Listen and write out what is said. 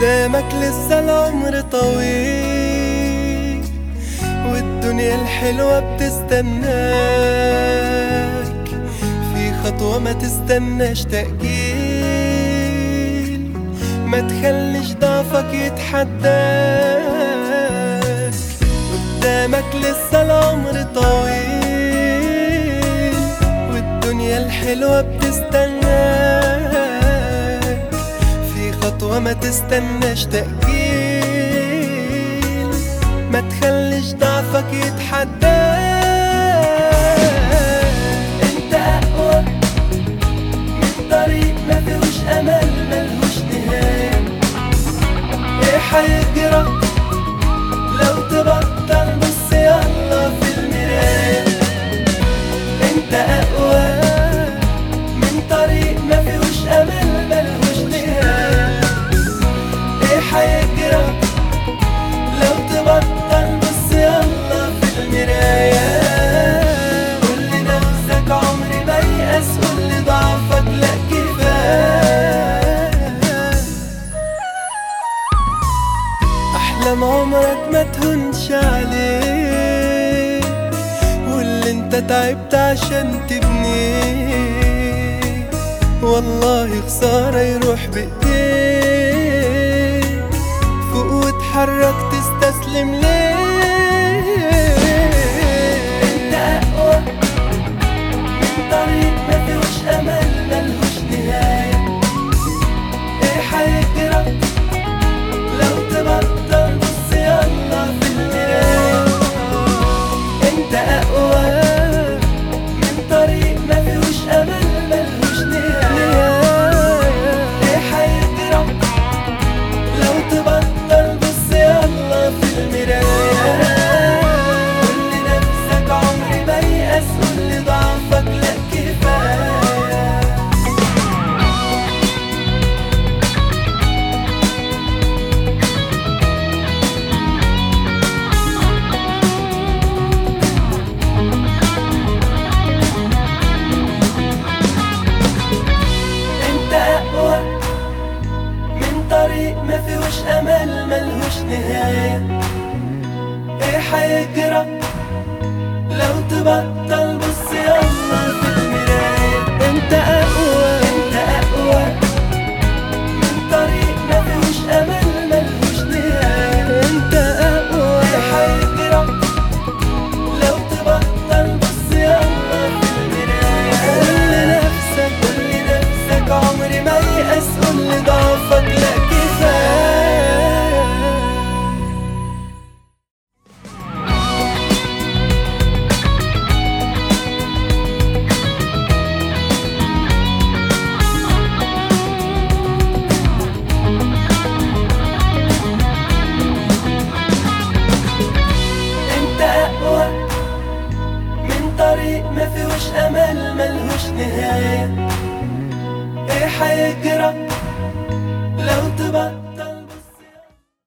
قدامك لسه العمر طويل، والدنيا الحلوة بتستناك، في خطوة ما تستناش تأجيل، ما تخليش ضعفك يتحداك. قدامك لسه العمر طويل، والدنيا الحلوة بتستناك، في خطوة ما تستناش تأجيل، ما تخليش ضعفك يتحداك. انت أقوى من طريق ما فيهوش أمل ملهوش نهاية. ايه هيجرى لو تبطل؟ بص يلا في المراية. انت أقوى من طريق ما فيهوش أمل ملهوش نهاية. ايه هيجرى لو تبطل؟ بص يلا في المراية. قول لنفسك عمري ما يأس، قول لضعفك لأ كفاية. أحلام عمرك ما تهونش عليك، واللي انت تعبت عشان تبنيه والله خسارة يروح بإيديك. فوق واتحرك تستسلم ليه؟ انت أقوى من طريق ما فيهوش أمل ملهوش نهاية. ايه هيجرى لو تبطل؟ بص يلا في المراية. انت أقوى من طريق ما فيهوش أمل ملهوش نهاية. ايه هيجرى لو تبطل؟ بص يلا في المراية. قول لنفسك عمري ما يأس، قول لضعفك لأ كفاية. انت أقوى من طريق ما فيهوش أمل ملهوش نهاية. ايه هيجرى لو تبطل؟ بص يلا في المراية. انت أقوى من طريق ما فيهوش أمل ملهوش نهاية. انت أقوى. ايه هيجرى لو تبطل؟ بص يلا في المراية. قول لنفسك عمري ما يأس، قول لضعفك لأ كفاية. انت أقوى من طريق ما فيهوش أمل ملهوش نهاية. ايه هيجرى لو تبطل؟